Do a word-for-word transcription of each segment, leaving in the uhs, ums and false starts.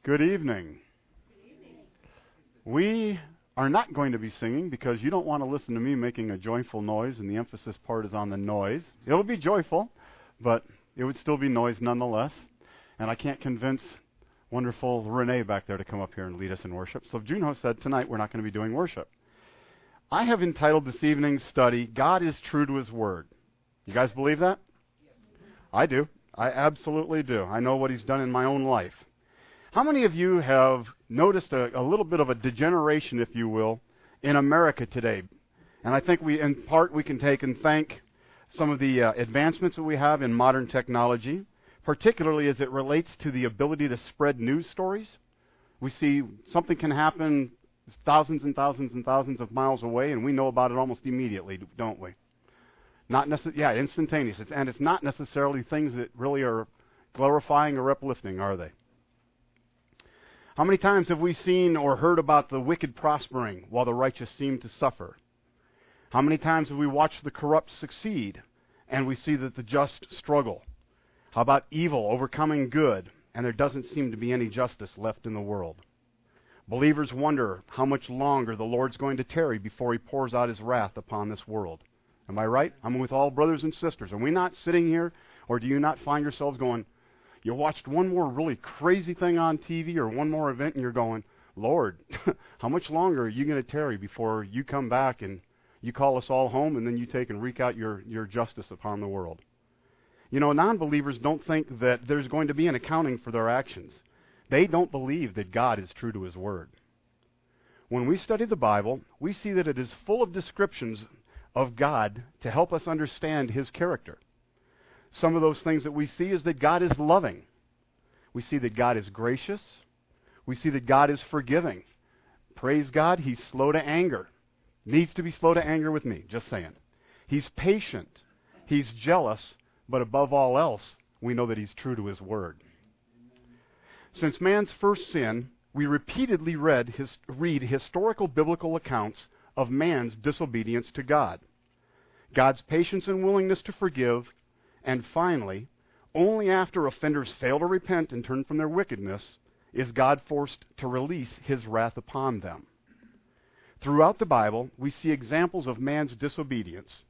Good evening. We are not going to be singing because you don't want to listen to me making a joyful noise, and the emphasis part is on the noise. It'll be joyful, but it would still be noise nonetheless. And I can't convince wonderful Renee back there to come up here and lead us in worship. So Junho said tonight we're not going to be doing worship. I have entitled this evening's study, God is True to His Word. You guys believe that? I do. I absolutely do. I know what He's done in my own life. How many of you have noticed a, a little bit of a degeneration, if you will, in America today? And I think we, in part, we can take and thank some of the uh, advancements that we have in modern technology, particularly as it relates to the ability to spread news stories. We see something can happen thousands and thousands and thousands of miles away, and we know about it almost immediately, don't we? Not necess- yeah, instantaneous. It's, and it's not necessarily things that really are glorifying or uplifting, are they? How many times have we seen or heard about the wicked prospering while the righteous seem to suffer? How many times have we watched the corrupt succeed and we see that the just struggle? How about evil overcoming good and there doesn't seem to be any justice left in the world? Believers wonder how much longer the Lord's going to tarry before He pours out His wrath upon this world. Am I right? I'm with all brothers and sisters. Are we not sitting here, or do you not find yourselves going, you watched one more really crazy thing on T V or one more event and you're going, Lord, how much longer are you going to tarry before you come back and you call us all home and then you take and wreak out your, your justice upon the world? You know, non-believers don't think that there's going to be an accounting for their actions. They don't believe that God is true to His Word. When we study the Bible, we see that it is full of descriptions of God to help us understand His character. Some of those things that we see is that God is loving. We see that God is gracious. We see that God is forgiving. Praise God, He's slow to anger. Needs to be slow to anger with me, just saying. He's patient. He's jealous. But above all else, we know that He's true to His Word. Since man's first sin, we repeatedly read his, read historical biblical accounts of man's disobedience to God. God's patience and willingness to forgive. And finally, only after offenders fail to repent and turn from their wickedness is God forced to release His wrath upon them. Throughout the Bible, we see examples of man's disobedience.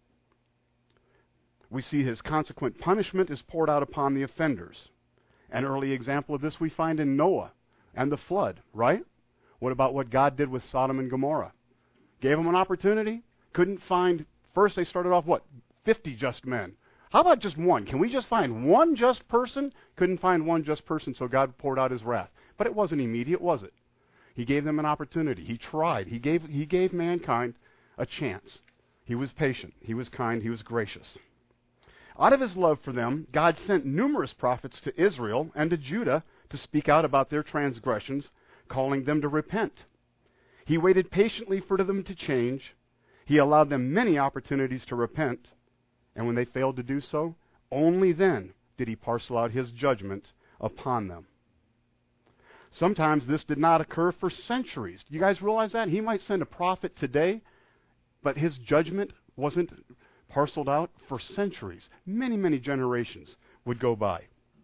We see His consequent punishment is poured out upon the offenders. An early example of this we find in Noah and the flood, right? What about what God did with Sodom and Gomorrah? Gave them an opportunity, couldn't find, first they started off, what, fifty just men. How about just one? Can we just find one just person? Couldn't find one just person, so God poured out His wrath. But it wasn't immediate, was it? He gave them an opportunity. He tried. He gave, he gave mankind a chance. He was patient. He was kind. He was gracious. Out of His love for them, God sent numerous prophets to Israel and to Judah to speak out about their transgressions, calling them to repent. He waited patiently for them to change. He allowed them many opportunities to repent. And when they failed to do so, only then did He parcel out His judgment upon them. Sometimes this did not occur for centuries. Do you guys realize that? He might send a prophet today, but His judgment wasn't parceled out for centuries. Many, many generations would go by.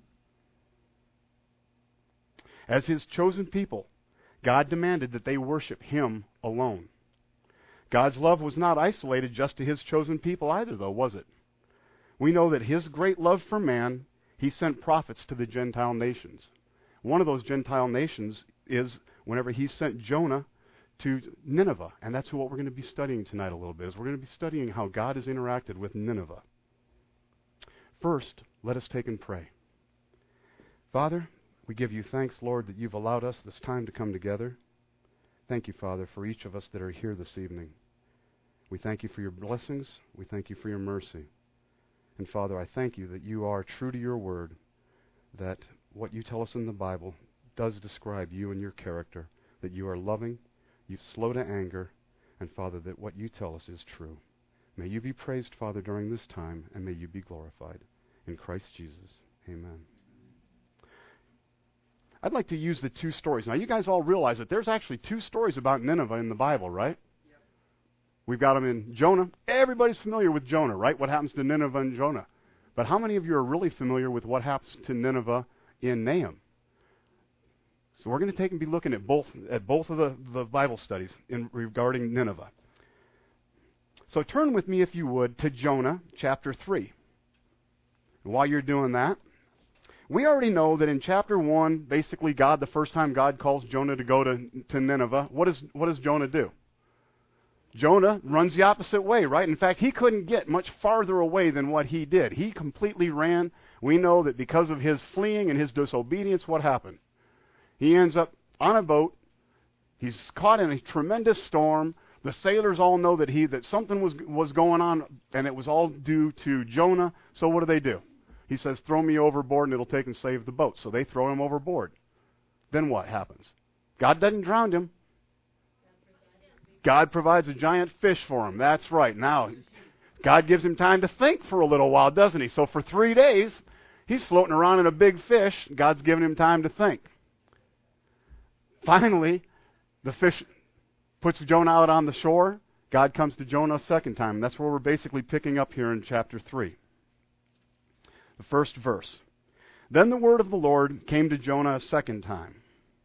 As His chosen people, God demanded that they worship Him alone. God's love was not isolated just to His chosen people either, though, was it? We know that His great love for man, He sent prophets to the Gentile nations. One of those Gentile nations is whenever He sent Jonah to Nineveh. And that's what we're going to be studying tonight a little bit, is we're going to be studying how God has interacted with Nineveh. First, let us take and pray. Father, we give You thanks, Lord, that You've allowed us this time to come together. Thank You, Father, for each of us that are here this evening. We thank You for Your blessings. We thank You for Your mercy. And Father, I thank You that You are true to Your word, that what You tell us in the Bible does describe You and Your character, that You are loving, You're slow to anger, and Father, that what You tell us is true. May You be praised, Father, during this time, and may You be glorified. In Christ Jesus, amen. I'd like to use the two stories. Now, you guys all realize that there's actually two stories about Nineveh in the Bible, right? We've got them in Jonah. Everybody's familiar with Jonah, right? What happens to Nineveh and Jonah. But how many of you are really familiar with what happens to Nineveh in Nahum? So we're going to take and be looking at both at both of the, the Bible studies in regarding Nineveh. So turn with me, if you would, to Jonah chapter three. And while you're doing that, we already know that in chapter one, basically God, the first time God calls Jonah to go to, to Nineveh, what, is, what does Jonah do? Jonah runs the opposite way, right? In fact, he couldn't get much farther away than what he did. He completely ran. We know that because of his fleeing and his disobedience, what happened? He ends up on a boat. He's caught in a tremendous storm. The sailors all know that he that something was was going on, and it was all due to Jonah. So what do they do? He says, throw me overboard, and it'll take and save the boat. So they throw him overboard. Then what happens? God doesn't drown him. God provides a giant fish for him. That's right. Now, God gives him time to think for a little while, doesn't he? So for three days, he's floating around in a big fish. God's giving him time to think. Finally, the fish puts Jonah out on the shore. God comes to Jonah a second time. And that's where we're basically picking up here in chapter three. The first verse. Then the word of the Lord came to Jonah a second time,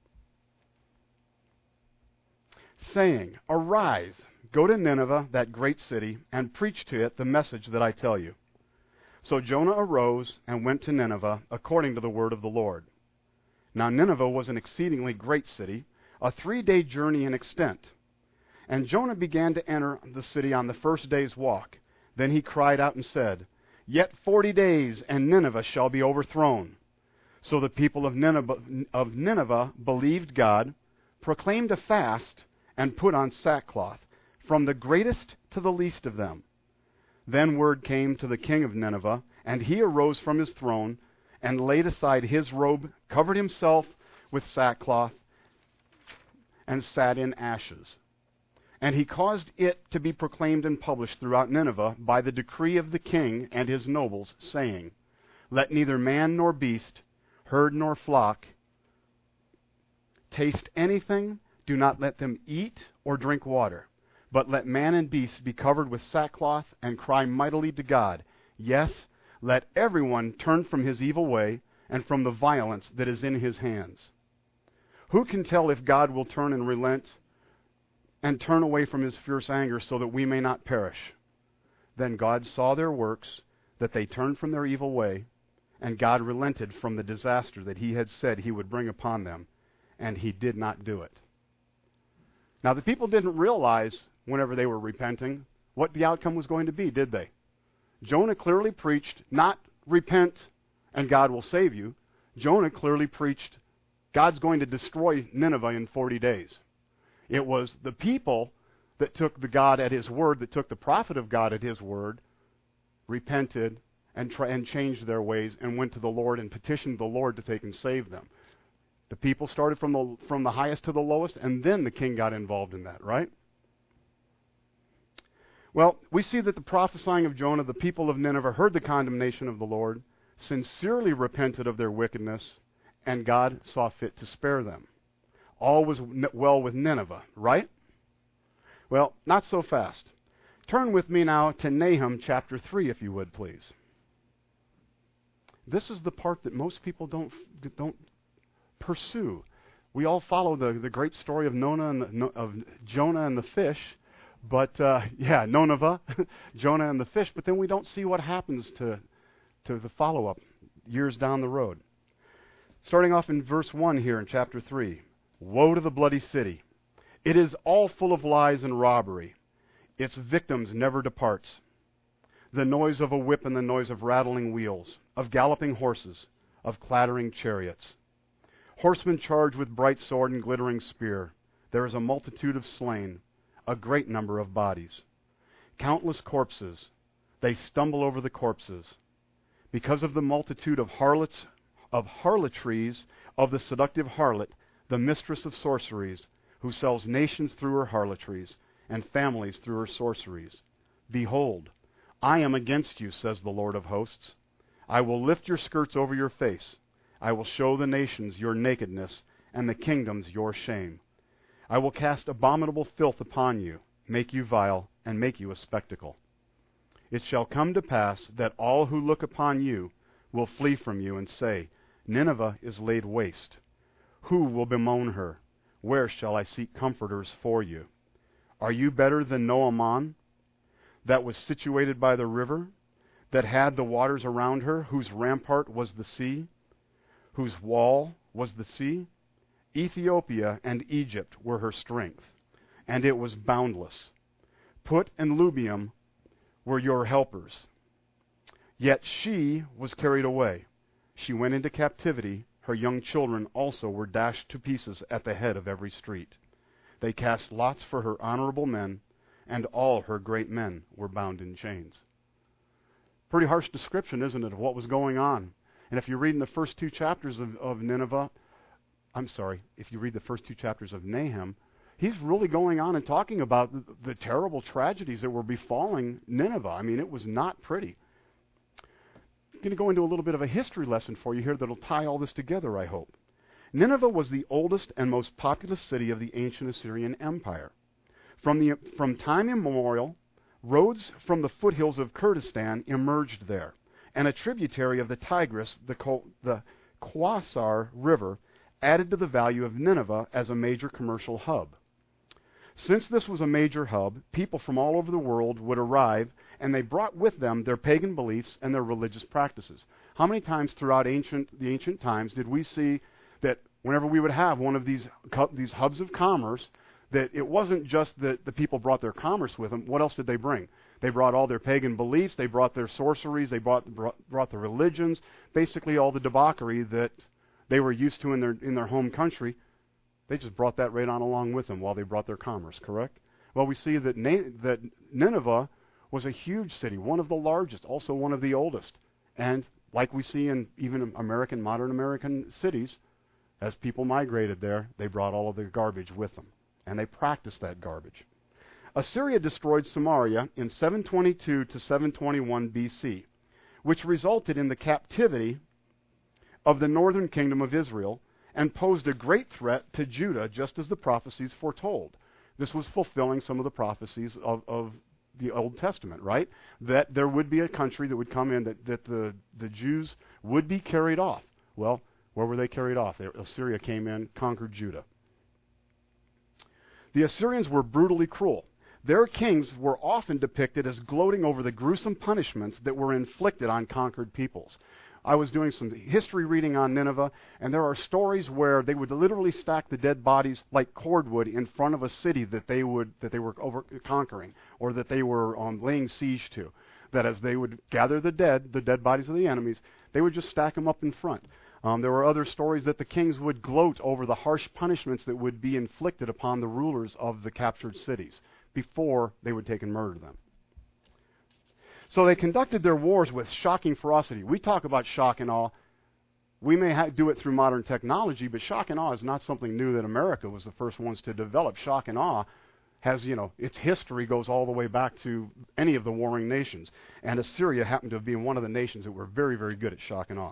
saying, Arise, go to Nineveh, that great city, and preach to it the message that I tell you. So Jonah arose and went to Nineveh according to the word of the Lord. Now Nineveh was an exceedingly great city, a three-day journey in extent. And Jonah began to enter the city on the first day's walk. Then he cried out and said, Yet forty days, and Nineveh shall be overthrown. So the people of Nineveh, of Nineveh believed God, proclaimed a fast, and put on sackcloth, from the greatest to the least of them. Then word came to the king of Nineveh, and he arose from his throne, and laid aside his robe, covered himself with sackcloth, and sat in ashes. And he caused it to be proclaimed and published throughout Nineveh by the decree of the king and his nobles, saying, Let neither man nor beast, herd nor flock, taste anything. Do not let them eat or drink water, but let man and beast be covered with sackcloth and cry mightily to God. Yes, let everyone turn from his evil way and from the violence that is in his hands. Who can tell if God will turn and relent and turn away from his fierce anger so that we may not perish? Then God saw their works, that they turned from their evil way, and God relented from the disaster that he had said he would bring upon them, and he did not do it. Now, the people didn't realize, whenever they were repenting, what the outcome was going to be, did they? Jonah clearly preached, not repent and God will save you. Jonah clearly preached, God's going to destroy Nineveh in forty days. It was the people that took the God at his word, that took the prophet of God at his word, repented and, tra- and changed their ways and went to the Lord and petitioned the Lord to take and save them. The people started from the from the highest to the lowest, and then the king got involved in that, right? Well, we see that the prophesying of Jonah, the people of Nineveh heard the condemnation of the Lord, sincerely repented of their wickedness, and God saw fit to spare them. All was well with Nineveh, right? Well, not so fast. Turn with me now to Nahum chapter three, if you would, please. This is the part that most people don't don't pursue. We all follow the, the great story of Nona and the, of Jonah and the fish, but uh, yeah, Nineveh, Jonah and the fish. But then we don't see what happens to to the follow-up years down the road. Starting off in verse one here in chapter three. Woe to the bloody city! It is all full of lies and robbery. Its victims never departs. The noise of a whip and the noise of rattling wheels, of galloping horses, of clattering chariots. Horsemen charge with bright sword and glittering spear. There is a multitude of slain, a great number of bodies. Countless corpses. They stumble over the corpses. Because of the multitude of harlots, of harlotries, of the seductive harlot, the mistress of sorceries, who sells nations through her harlotries, and families through her sorceries. Behold, I am against you, says the Lord of hosts. I will lift your skirts over your face. I will show the nations your nakedness, and the kingdoms your shame. I will cast abominable filth upon you, make you vile, and make you a spectacle. It shall come to pass that all who look upon you will flee from you and say, Nineveh is laid waste. Who will bemoan her? Where shall I seek comforters for you? Are you better than Noaman, that was situated by the river, that had the waters around her, whose rampart was the sea, whose wall was the sea? Ethiopia and Egypt were her strength, and it was boundless. Put and Lubium were your helpers. Yet she was carried away. She went into captivity. Her young children also were dashed to pieces at the head of every street. They cast lots for her honorable men, and all her great men were bound in chains. Pretty harsh description, isn't it, of what was going on? And if you read in the first two chapters of, of Nineveh, I'm sorry, if you read the first two chapters of Nahum, he's really going on and talking about the, the terrible tragedies that were befalling Nineveh. I mean, it was not pretty. I'm going to go into a little bit of a history lesson for you here that'll tie all this together, I hope. Nineveh was the oldest and most populous city of the ancient Assyrian Empire. From, the, from time immemorial, roads from the foothills of Kurdistan emerged there, and a tributary of the Tigris, the, Ko, the Quasar River, added to the value of Nineveh as a major commercial hub. Since this was a major hub, people from all over the world would arrive, and they brought with them their pagan beliefs and their religious practices. How many times throughout ancient, the ancient times did we see that whenever we would have one of these, these hubs of commerce, that it wasn't just that the people brought their commerce with them. What else did they bring? They brought all their pagan beliefs, they brought their sorceries, they brought, brought, brought the religions, basically all the debauchery that they were used to in their, in their home country. They just brought that right on along with them while they brought their commerce, correct? Well, we see that, Na- that Nineveh was a huge city, one of the largest, also one of the oldest. And like we see in even American, modern American cities, as people migrated there, they brought all of their garbage with them. And they practiced that garbage. Assyria destroyed Samaria in seven twenty-two to seven twenty-one B C, which resulted in the captivity of the northern kingdom of Israel and posed a great threat to Judah, just as the prophecies foretold. This was fulfilling some of the prophecies of, of the Old Testament, right? That there would be a country that would come in, that, that the, the Jews would be carried off. Well, where were they carried off? They, Assyria came in, conquered Judah. The Assyrians were brutally cruel. Their kings were often depicted as gloating over the gruesome punishments that were inflicted on conquered peoples. I was doing some history reading on Nineveh, and there are stories where they would literally stack the dead bodies like cordwood in front of a city that they would that they were over conquering, or that they were um, laying siege to. That as they would gather the dead, the dead bodies of the enemies, they would just stack them up in front. Um, there were other stories that the kings would gloat over the harsh punishments that would be inflicted upon the rulers of the captured cities before they would take and murder them. So they conducted their wars with shocking ferocity. We talk about shock and awe. We may ha- do it through modern technology, but shock and awe is not something new that America was the first ones to develop. Shock and awe has, you know, its history goes all the way back to any of the warring nations. And Assyria happened to be one of the nations that were very, very good at shock and awe.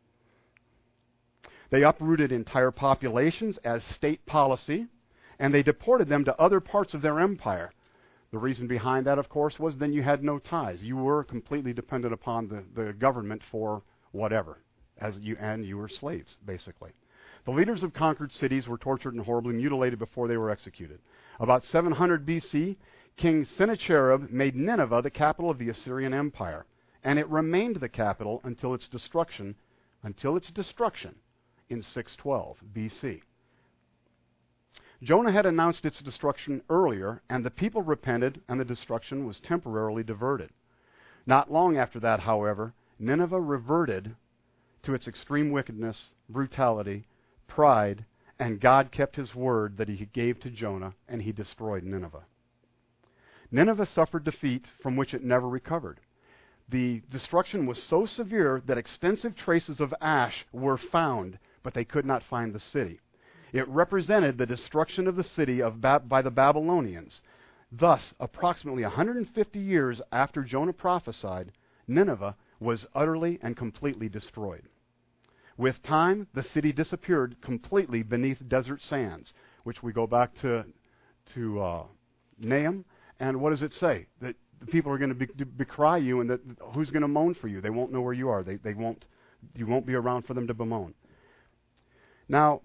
They uprooted entire populations as state policy, and they deported them to other parts of their empire. The reason behind that, of course, was then you had no ties. You were completely dependent upon the, the government for whatever, as you and you were slaves, basically. The leaders of conquered cities were tortured and horribly mutilated before they were executed. About seven hundred B C, King Sennacherib made Nineveh the capital of the Assyrian Empire, and it remained the capital until its destruction, until its destruction in six twelve B C. Jonah had announced its destruction earlier, and the people repented, and the destruction was temporarily diverted. Not long after that, however, Nineveh reverted to its extreme wickedness, brutality, pride, and God kept his word that he gave to Jonah, and he destroyed Nineveh. Nineveh suffered defeat from which it never recovered. The destruction was so severe that extensive traces of ash were found, but they could not find the city. It represented the destruction of the city of ba- by the Babylonians. Thus, approximately one hundred fifty years after Jonah prophesied, Nineveh was utterly and completely destroyed. With time, the city disappeared completely beneath desert sands, which we go back to, to uh, Nahum. And what does it say? That the people are going to be, to decry you, and that who's going to moan for you? They won't know where you are. They, they won't. You won't be around for them to bemoan. Now,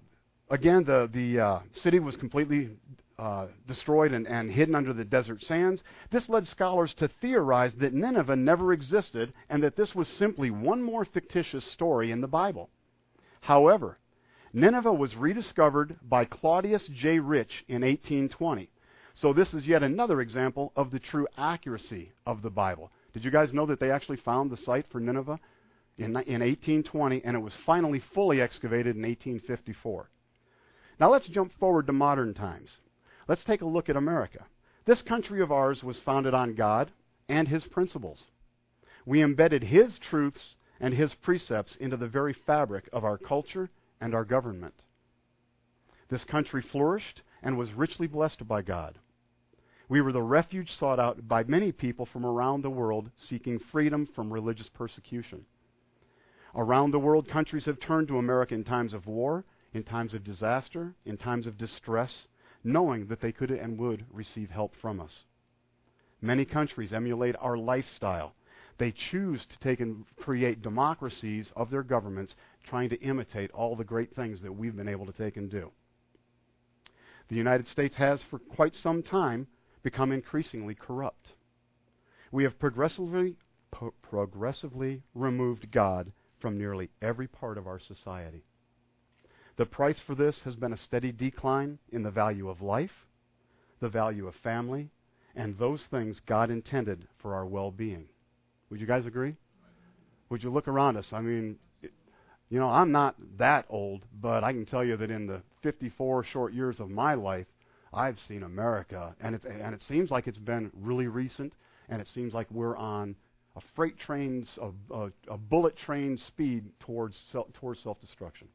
Again, the, the uh, city was completely uh, destroyed and, and hidden under the desert sands. This led scholars to theorize that Nineveh never existed and that this was simply one more fictitious story in the Bible. However, Nineveh was rediscovered by Claudius J. Rich in eighteen twenty. So this is yet another example of the true accuracy of the Bible. Did you guys know that they actually found the site for Nineveh in, in eighteen twenty, and it was finally fully excavated in eighteen fifty-four? Now let's jump forward to modern times. Let's take a look at America. This country of ours was founded on God and His principles. We embedded His truths and His precepts into the very fabric of our culture and our government. This country flourished and was richly blessed by God. We were the refuge sought out by many people from around the world seeking freedom from religious persecution. Around the world, countries have turned to America in times of war, in times of disaster, in times of distress, knowing that they could and would receive help from us. Many countries emulate our lifestyle. They choose to take and create democracies of their governments, trying to imitate all the great things that we've been able to take and do. The United States has, for quite some time, become increasingly corrupt. We have progressively, po- progressively removed God from nearly every part of our society. The price for this has been a steady decline in the value of life, the value of family, and those things God intended for our well-being. Would you guys agree? Would you look around us? I mean, it, you know, I'm not that old, but I can tell you that in the fifty-four short years of my life, I've seen America, and it, and it seems like it's been really recent, and it seems like we're on a freight train's, a, a, a bullet train speed towards self, towards self-destruction.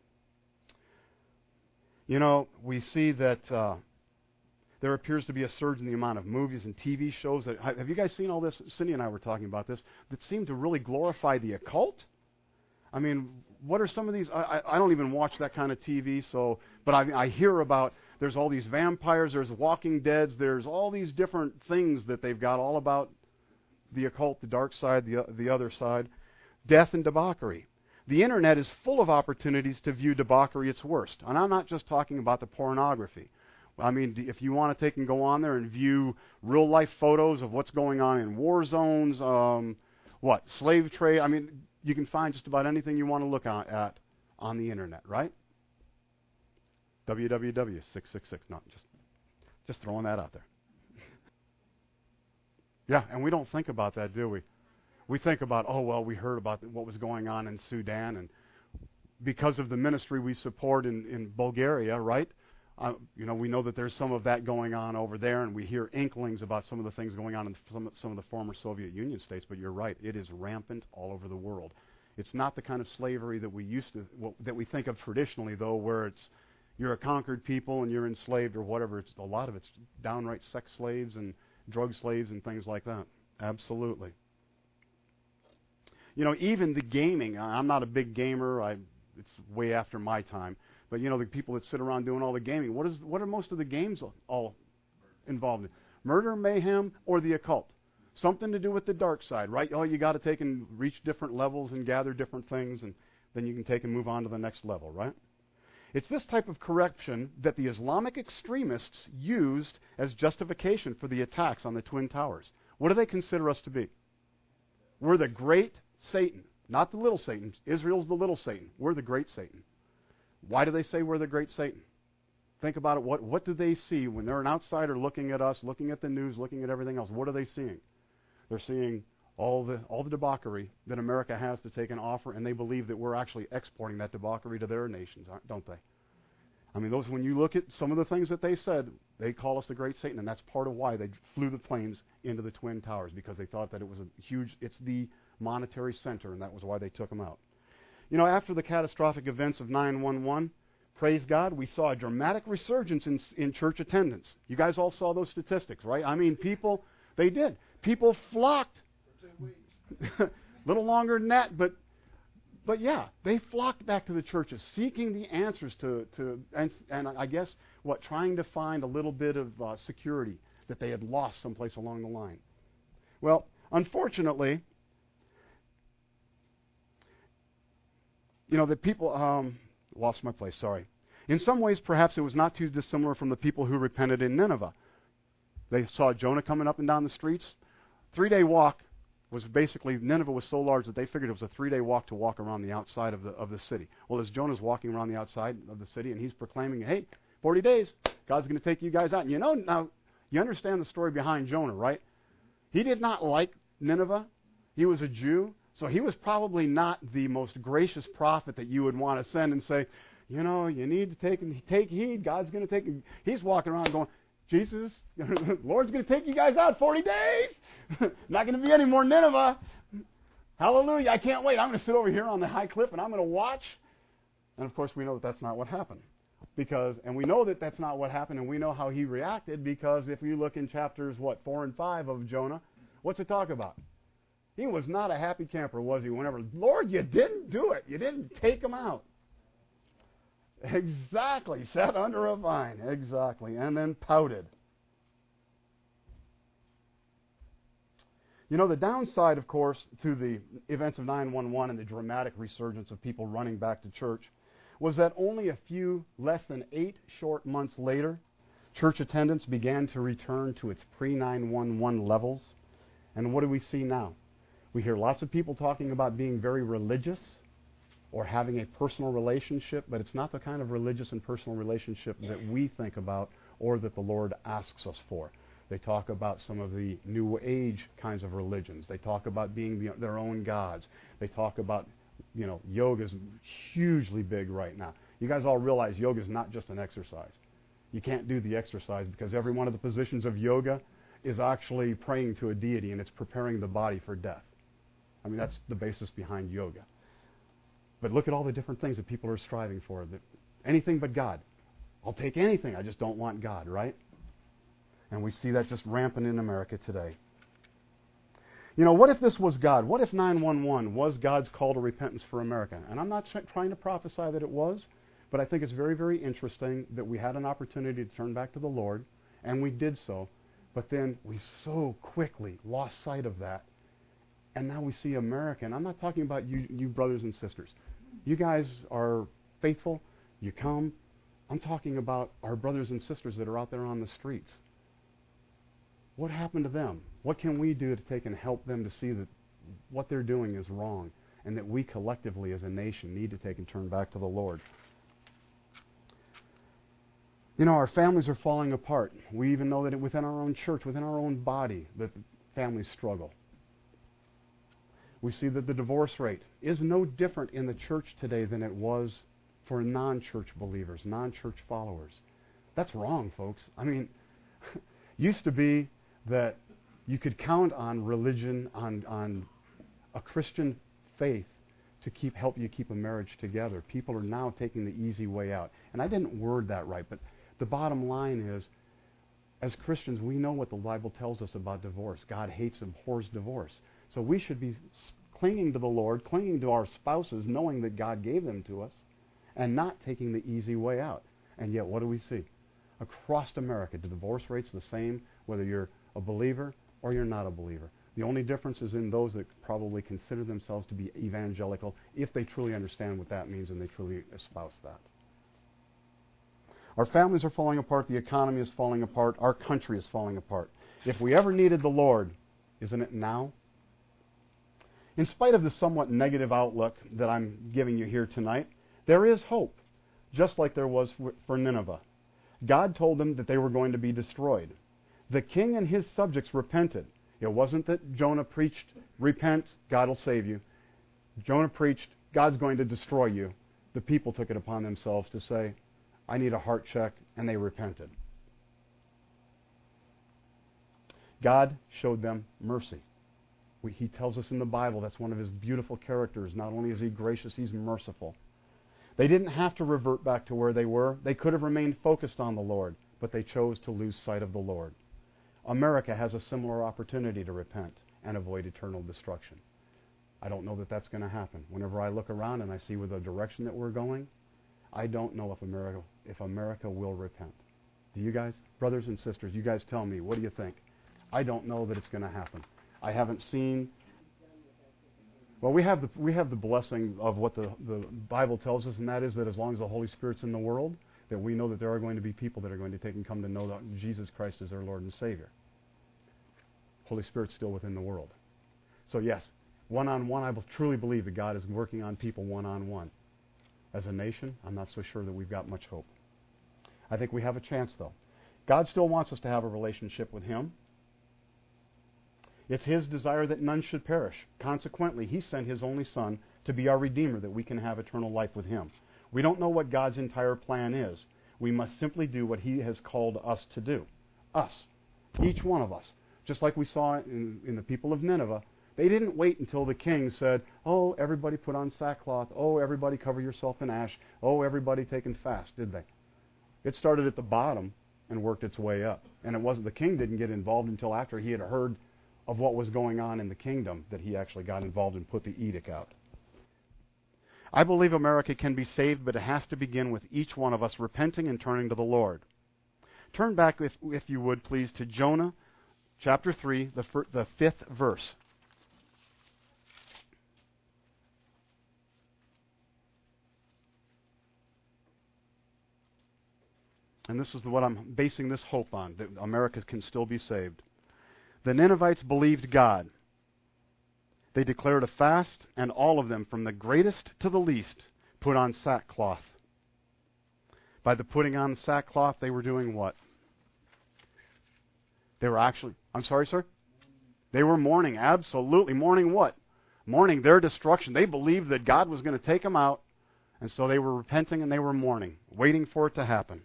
You know, we see that uh, there appears to be a surge in the amount of movies and T V shows. That, have you guys seen all this? Cindy and I were talking about this, that seem to really glorify the occult. I mean, what are some of these? I, I, I don't even watch that kind of T V, so but I, I hear about there's all these vampires, there's Walking Deads, there's all these different things that they've got all about the occult, the dark side, the the other side, death and debauchery. The internet is full of opportunities to view debauchery its worst. And I'm not just talking about the pornography. I mean, if you want to take and go on there and view real-life photos of what's going on in war zones, um, what, slave trade, I mean, you can find just about anything you want to look on, at on the internet, right? W W W six six six. No, just, just throwing that out there. Yeah, and we don't think about that, do we? We think about, oh, well, we heard about what was going on in Sudan, and because of the ministry we support in, in Bulgaria, right? Uh, you know, we know that there's some of that going on over there, and we hear inklings about some of the things going on in some, some of the former Soviet Union states, but you're right, it is rampant all over the world. It's not the kind of slavery that we used to, well, that we think of traditionally, though, where it's you're a conquered people and you're enslaved or whatever. It's a lot of it's downright sex slaves and drug slaves and things like that. Absolutely. You know, even the gaming, I'm not a big gamer, I, it's way after my time, but you know, the people that sit around doing all the gaming, what is what are most of the games all involved in? Murder, mayhem, or the occult? Something to do with the dark side, right? Oh, you got to take and reach different levels and gather different things, and then you can take and move on to the next level, right? It's this type of corruption that the Islamic extremists used as justification for the attacks on the Twin Towers. What do they consider us to be? We're the great Satan, not the little Satan. Israel's the little Satan. We're the great Satan. Why do they say we're the great Satan? Think about it. What, what do they see when they're an outsider looking at us, looking at the news, looking at everything else? What are they seeing? They're seeing all the all the debauchery that America has to take and offer, and they believe that we're actually exporting that debauchery to their nations, don't they? I mean, those when you look at some of the things that they said, they call us the great Satan, and that's part of why they flew the planes into the Twin Towers, because they thought that it was a huge, it's the monetary center, and that was why they took them out. You know, after the catastrophic events of nine one one, praise God, we saw a dramatic resurgence in, in church attendance. You guys all saw those statistics, right? I mean, people, they did. People flocked. A little longer than that, but but yeah, they flocked back to the churches, seeking the answers to, to and, and I guess, what, trying to find a little bit of uh, security that they had lost someplace along the line. Well, unfortunately, you know, the people, um, lost my place, sorry. In some ways, perhaps it was not too dissimilar from the people who repented in Nineveh. They saw Jonah coming up and down the streets. Three-day walk was basically, Nineveh was so large that they figured it was a three-day walk to walk around the outside of the of the city. Well, as Jonah's walking around the outside of the city and he's proclaiming, hey, forty days, God's going to take you guys out. And you know, now, you understand the story behind Jonah, right? He did not like Nineveh. He was a Jew, so he was probably not the most gracious prophet that you would want to send and say, you know, you need to take take heed. God's going to take you. He's walking around going, Jesus, Lord's going to take you guys out forty days. Not going to be any more Nineveh. Hallelujah. I can't wait. I'm going to sit over here on the high cliff and I'm going to watch. And, of course, we know that that's not what happened. Because, and we know that that's not what happened, and we know how he reacted, because if you look in chapters, what, four and five of Jonah, what's it talk about? He was not a happy camper, was he? Whenever, Lord, you didn't do it. You didn't take him out. Exactly. Sat under a vine. Exactly. And then pouted. You know, the downside, of course, to the events of nine one one and the dramatic resurgence of people running back to church was that only a few, less than eight short months later, church attendance began to return to its pre nine one one levels. And what do we see now? We hear lots of people talking about being very religious or having a personal relationship, but it's not the kind of religious and personal relationship that we think about or that the Lord asks us for. They talk about some of the New Age kinds of religions. They talk about being the, their own gods. They talk about, you know, yoga is hugely big right now. You guys all realize yoga is not just an exercise. You can't do the exercise because every one of the positions of yoga is actually praying to a deity, and it's preparing the body for death. I mean, that's the basis behind yoga. But look at all the different things that people are striving for. That anything but God. I'll take anything. I just don't want God, right? And we see that just rampant in America today. You know, what if this was God? What if nine one one was God's call to repentance for America? And I'm not trying to prophesy that it was, but I think it's very, very interesting that we had an opportunity to turn back to the Lord, and we did so. But then we so quickly lost sight of that. And now we see America. And I'm not talking about you, you brothers and sisters. You guys are faithful. You come. I'm talking about our brothers and sisters that are out there on the streets. What happened to them? What can we do to take and help them to see that what they're doing is wrong, and that we collectively as a nation need to take and turn back to the Lord? You know, our families are falling apart. We even know that within our own church, within our own body, that families struggle. We see that the divorce rate is no different in the church today than it was for non-church believers, non-church followers. That's wrong, folks. I mean, used to be that you could count on religion, on on a Christian faith to keep help you keep a marriage together. People are now taking the easy way out. And I didn't word that right, but the bottom line is, as Christians, we know what the Bible tells us about divorce. God hates and abhors divorce. So we should be clinging to the Lord, clinging to our spouses, knowing that God gave them to us, and not taking the easy way out. And yet, what do we see? Across America, the divorce rate's the same, whether you're a believer or you're not a believer. The only difference is in those that probably consider themselves to be evangelical, if they truly understand what that means and they truly espouse that. Our families are falling apart. The economy is falling apart. Our country is falling apart. If we ever needed the Lord, isn't it now? In spite of the somewhat negative outlook that I'm giving you here tonight, there is hope, just like there was for Nineveh. God told them that they were going to be destroyed. The king and his subjects repented. It wasn't that Jonah preached, repent, God will save you. Jonah preached, God's going to destroy you. The people took it upon themselves to say, I need a heart check, and they repented. God showed them mercy. We, he tells us in the Bible that's one of his beautiful characters. Not only is he gracious, he's merciful. They didn't have to revert back to where they were. They could have remained focused on the Lord, but they chose to lose sight of the Lord. America has a similar opportunity to repent and avoid eternal destruction. I don't know that that's going to happen. Whenever I look around and I see where the direction that we're going, I don't know if America, if America will repent. Do you guys, brothers and sisters, you guys tell me, what do you think? I don't know that it's going to happen. I haven't seen... Well, we have the we have the blessing of what the, the Bible tells us, and that is that as long as the Holy Spirit's in the world, that we know that there are going to be people that are going to take and come to know that Jesus Christ is their Lord and Savior. Holy Spirit's still within the world. So yes, one-on-one, I truly believe that God is working on people one-on-one. As a nation, I'm not so sure that we've got much hope. I think we have a chance, though. God still wants us to have a relationship with Him. It's His desire that none should perish. Consequently, He sent His only Son to be our Redeemer, that we can have eternal life with Him. We don't know what God's entire plan is. We must simply do what He has called us to do. Us. Each one of us. Just like we saw in, in the people of Nineveh, they didn't wait until the king said, oh, everybody put on sackcloth. Oh, everybody cover yourself in ash. Oh, everybody take and fast, did they? It started at the bottom and worked its way up. And it wasn't, the king didn't get involved until after he had heard of what was going on in the kingdom that he actually got involved and put the edict out. I believe America can be saved, but it has to begin with each one of us repenting and turning to the Lord. Turn back, if, if you would, please, to Jonah chapter three, the, fir- the fifth verse. And this is what I'm basing this hope on, that America can still be saved. The Ninevites believed God. They declared a fast, and all of them, from the greatest to the least, put on sackcloth. By the putting on sackcloth, they were doing what? They were actually, I'm sorry, sir? They were mourning, absolutely. Mourning what? Mourning their destruction. They believed that God was going to take them out, and so they were repenting and they were mourning, waiting for it to happen.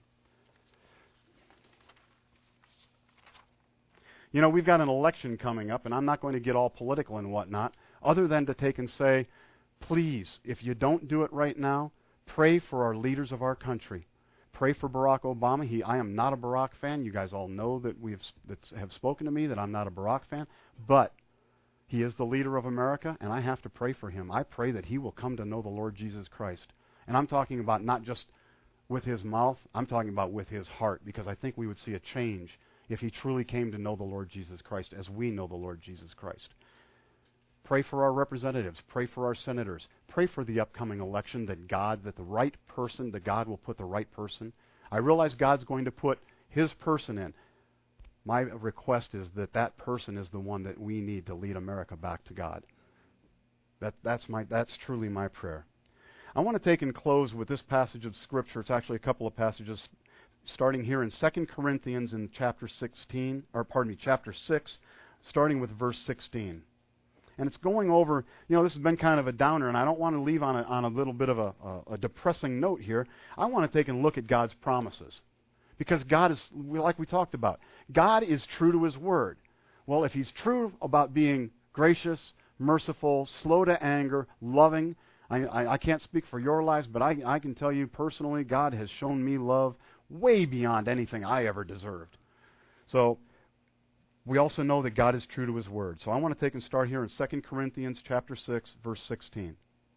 You know, we've got an election coming up, and I'm not going to get all political and whatnot, other than to take and say, please, if you don't do it right now, pray for our leaders of our country. Pray for Barack Obama. He, I am not a Barack fan. You guys all know that we have, that have spoken to me that I'm not a Barack fan, but he is the leader of America, and I have to pray for him. I pray that he will come to know the Lord Jesus Christ. And I'm talking about not just with his mouth, I'm talking about with his heart, because I think we would see a change if he truly came to know the Lord Jesus Christ as we know the Lord Jesus Christ. Pray for our representatives. Pray for our senators. Pray for the upcoming election that God, that the right person, that God will put the right person. I realize God's going to put his person in. My request is that that person is the one that we need to lead America back to God. That, that's, my, that's truly my prayer. I want to take and close with this passage of Scripture. It's actually a couple of passages starting here in Second Corinthians in chapter sixteen, or pardon me, chapter six, starting with verse sixteen. And it's going over, you know, this has been kind of a downer, and I don't want to leave on a, on a little bit of a, a, a depressing note here. I want to take and look at God's promises. Because God is, like we talked about, God is true to his word. Well, if he's true about being gracious, merciful, slow to anger, loving, I, I, I can't speak for your lives, but I, I can tell you personally, God has shown me love way beyond anything I ever deserved. So we also know that God is true to his word. So I want to take and start here in Second Corinthians chapter six, verse sixteen.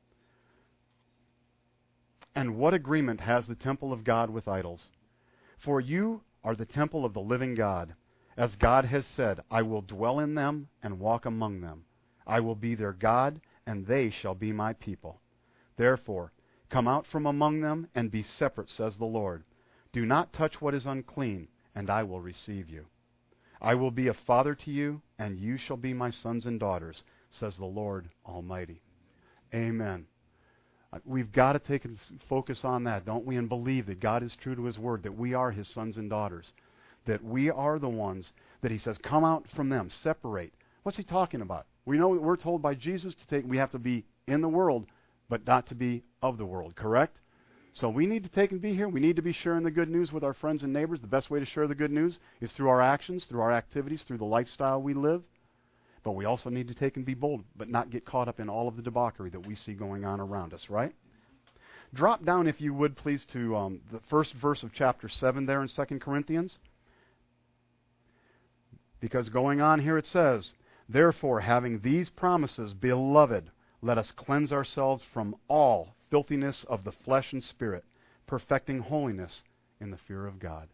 And what agreement has the temple of God with idols? For you are the temple of the living God. As God has said, I will dwell in them and walk among them. I will be their God, and they shall be my people. Therefore, come out from among them and be separate, says the Lord. Do not touch what is unclean, and I will receive you. I will be a father to you, and you shall be my sons and daughters, says the Lord Almighty. Amen. We've got to take and focus on that, don't we? And believe that God is true to his word, that we are his sons and daughters, that we are the ones that he says, come out from them, separate. What's he talking about? We know that we're told by Jesus to take, we have to be in the world, but not to be of the world, correct? So we need to take and be here. We need to be sharing the good news with our friends and neighbors. The best way to share the good news is through our actions, through our activities, through the lifestyle we live. But we also need to take and be bold, but not get caught up in all of the debauchery that we see going on around us, right? Drop down, if you would, please, to um, the first verse of chapter seven there in Second Corinthians. Because going on here it says, therefore, having these promises, beloved, let us cleanse ourselves from all filthiness of the flesh and spirit, perfecting holiness in the fear of God.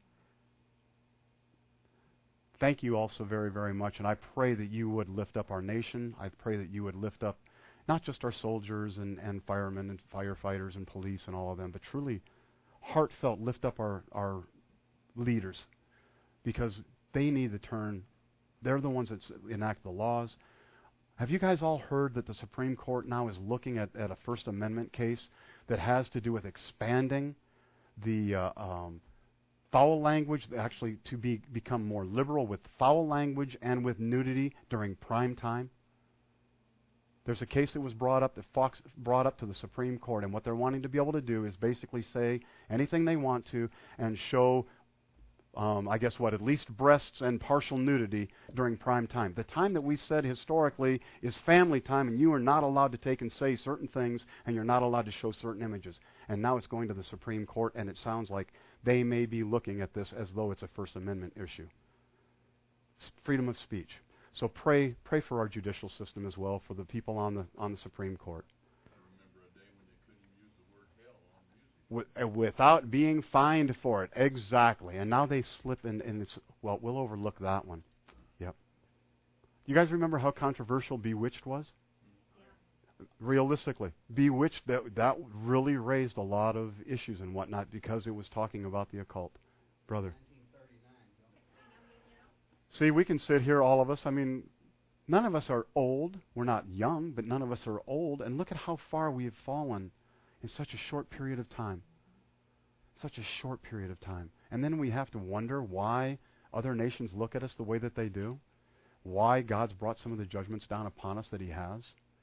Thank you all so very, very much, and I pray that you would lift up our nation. I pray that you would lift up not just our soldiers and, and firemen and firefighters and police and all of them, but truly heartfelt lift up our, our leaders, because they need to turn. They're the ones that enact the laws. Have you guys all heard that the Supreme Court now is looking at, at a First Amendment case that has to do with expanding the uh, um, foul language, actually to be become more liberal with foul language and with nudity during prime time? There's a case that was brought up that Fox brought up to the Supreme Court, and what they're wanting to be able to do is basically say anything they want to and show, um, I guess what, at least breasts and partial nudity during prime time. The time that we said historically is family time, and you are not allowed to take and say certain things, and you're not allowed to show certain images. And now it's going to the Supreme Court, and it sounds like they may be looking at this as though it's a First Amendment issue. It's freedom of speech. So pray, pray for our judicial system as well, for the people on the on the Supreme Court. I remember a day when they couldn't use the word hell on music. With, without being fined for it, exactly. And now they slip in, and it's, well, we'll overlook that one. Yep. You guys remember how controversial Bewitched was? Yeah. Realistically, Bewitched, that that really raised a lot of issues and whatnot because it was talking about the occult, brother. See, we can sit here, all of us. I mean, none of us are old. We're not young, but none of us are old. And look at how far we have fallen in such a short period of time. Such a short period of time. And then we have to wonder why other nations look at us the way that they do. Why God's brought some of the judgments down upon us that He has.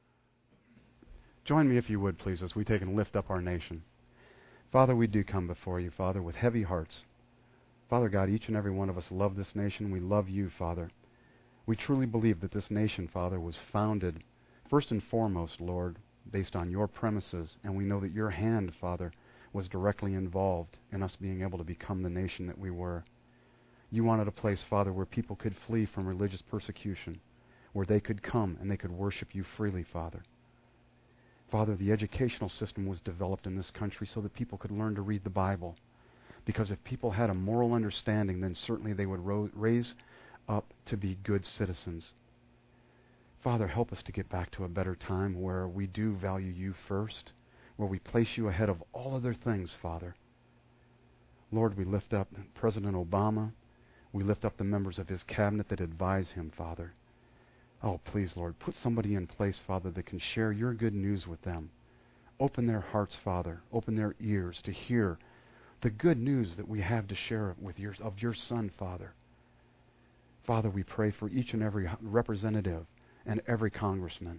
Join me, if you would, please, as we take and lift up our nation. Father, we do come before you, Father, with heavy hearts. Father God, each and every one of us love this nation. We love you, Father. We truly believe that this nation, Father, was founded first and foremost, Lord, based on your premises, and we know that your hand, Father, was directly involved in us being able to become the nation that we were. You wanted a place, Father, where people could flee from religious persecution, where they could come and they could worship you freely, Father. Father, the educational system was developed in this country so that people could learn to read the Bible. Because if people had a moral understanding, then certainly they would ro- raise up to be good citizens. Father, help us to get back to a better time where we do value you first, where we place you ahead of all other things, Father. Lord, we lift up President Obama. We lift up the members of his cabinet that advise him, Father. Oh, please, Lord, put somebody in place, Father, that can share your good news with them. Open their hearts, Father. Open their ears to hear the good news that we have to share with your, of your Son, Father. Father, we pray for each and every representative and every congressman.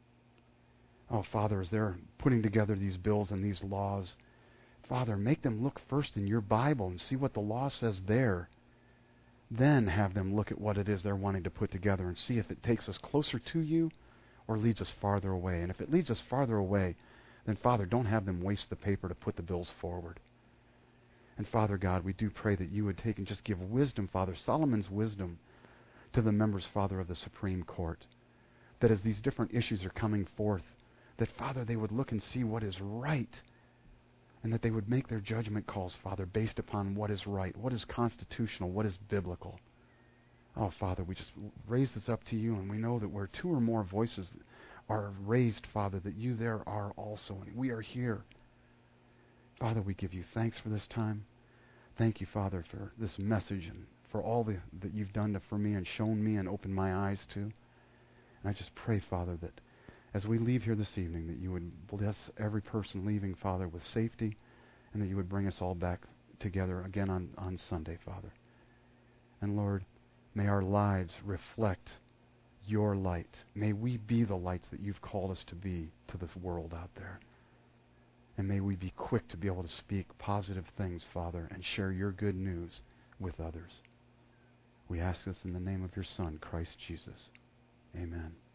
Oh, Father, as they're putting together these bills and these laws, Father, make them look first in your Bible and see what the law says there. Then have them look at what it is they're wanting to put together and see if it takes us closer to you or leads us farther away. And if it leads us farther away, then, Father, don't have them waste the paper to put the bills forward. And Father God, we do pray that you would take and just give wisdom, Father, Solomon's wisdom, to the members, Father, of the Supreme Court. That as these different issues are coming forth, that, Father, they would look and see what is right, and that they would make their judgment calls, Father, based upon what is right, what is constitutional, what is biblical. Oh, Father, we just raise this up to you, and we know that where two or more voices are raised, Father, that you there are also, and we are here. Father, we give you thanks for this time. Thank you, Father, for this message and for all the, that you've done to, for me and shown me and opened my eyes to. And I just pray, Father, that as we leave here this evening, that you would bless every person leaving, Father, with safety, and that you would bring us all back together again on, on Sunday, Father. And Lord, may our lives reflect your light. May we be the lights that you've called us to be to this world out there. And may we be quick to be able to speak positive things, Father, and share your good news with others. We ask this in the name of your Son, Christ Jesus. Amen.